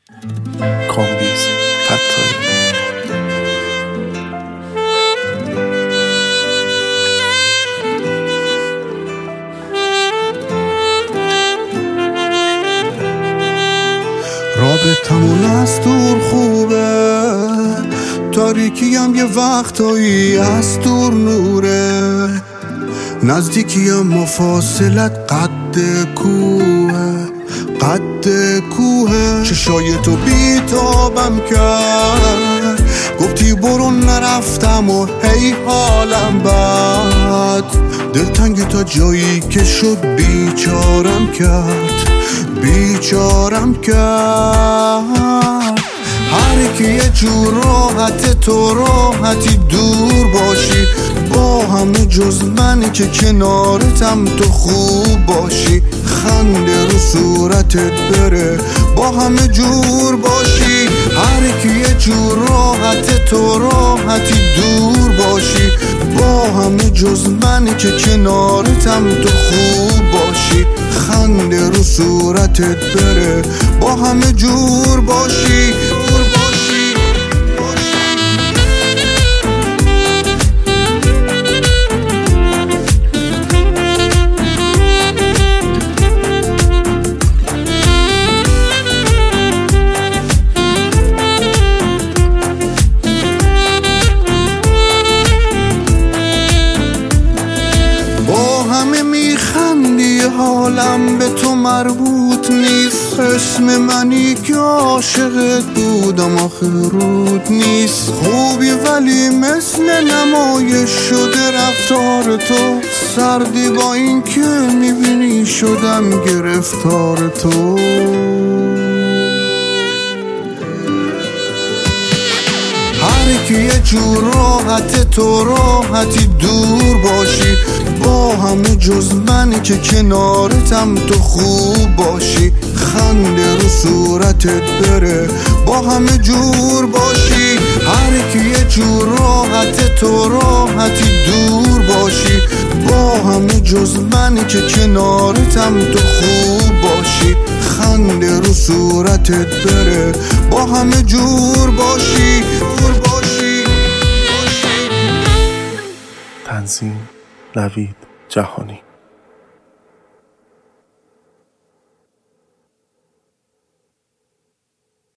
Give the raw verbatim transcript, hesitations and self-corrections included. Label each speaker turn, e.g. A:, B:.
A: کامبیز فتایی.
B: رابطمون از دور خوبه، تاریکیم یه وقتایی از دور نوره، نزدیکی اما فاصلت قد کوه قد کوه. چشای تو بیتابم کرد، گفتی برو نرفتم و هی حالم بد، دلتنگ تا جایی که شد بیچارم کرد بیچارم کرد. هر کی یه جور راحت تو راحتی دور باشی، با همه جز منی که کنارتم تو خوب باشی، خنده رو صورتت بره با همه جور باشی. هر کی یه جور راحت تو راحتی دور باشی، با همه جز منی که کنارتم تو خوب باشی، خنده رو صورتت بره با همه جور باشی جور باشی. با همه میخندی حالم به تو مربوط نیست، اسم منی که عاشقت بودم آخه رود نیست. خوبی ولی مثل نمایش شده رفتار تو، سردی با این که میبینی شدم گرفتار تو. هر کی یه جور راحت تو راحتی دور باشی، با همه جز منی که کنارتم تو خوب باشی، خنده رو صورتت بره با همه جور باشی. هر کی یه جور راحت تو راحتی دور باشی، با همه جز منی که کنارتم تو خوب باشی، خنده رو صورتت بره با همه جور باشی جور باشی.
A: تنظیم نوید جهانی.